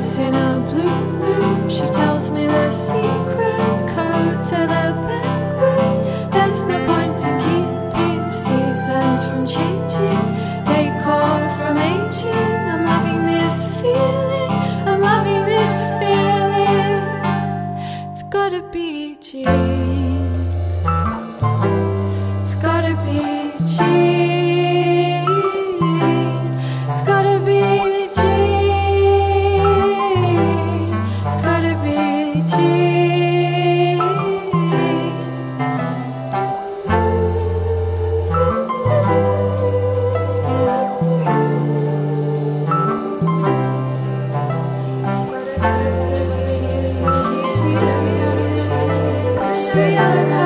once in a blue moon, she tells me the secret code to the back room. There's no point in keeping seasons from changing. Take off from aging. I'm loving this feeling. I'm loving this feeling. It's gotta be Jane. It's gotta be Jane. It's gotta be Jane. It's gotta be Jane. It's gotta be Jane.